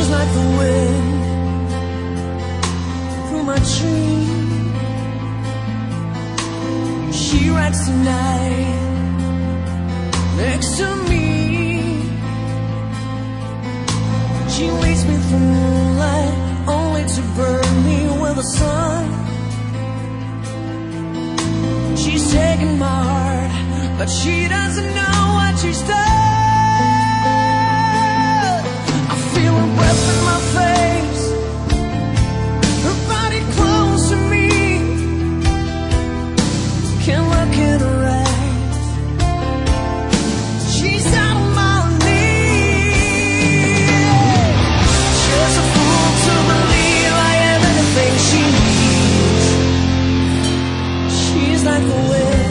like the wind through my dream. She rides tonight next to me. She leads me through moonlight, only to burn me with the sun. She's taking my heart, but she doesn't know what she's done. I feel her breath in my face, her body close to me. Can't look in her eyes, she's out of my league. She's a fool to believe I am anything she needs. She's like the wind.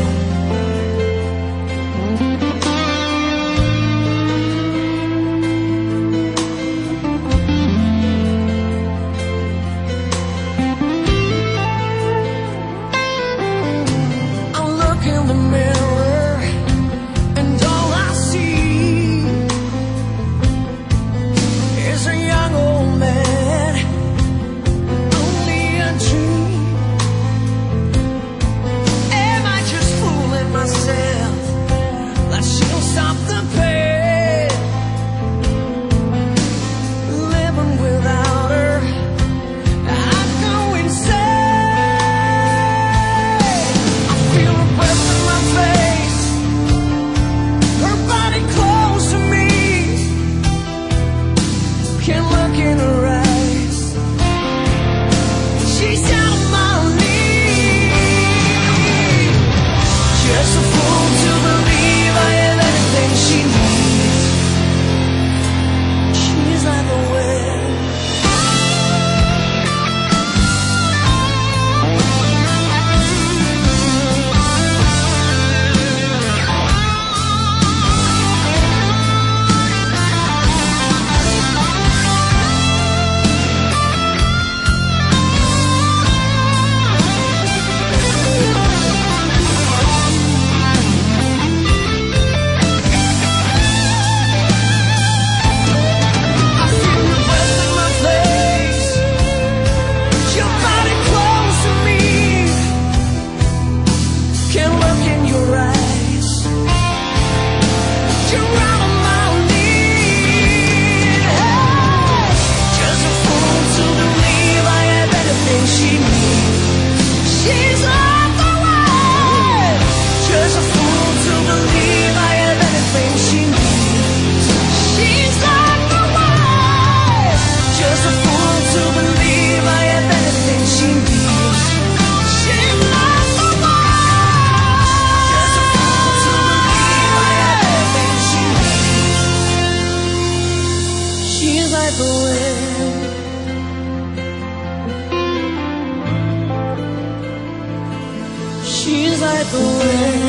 She's like the wind.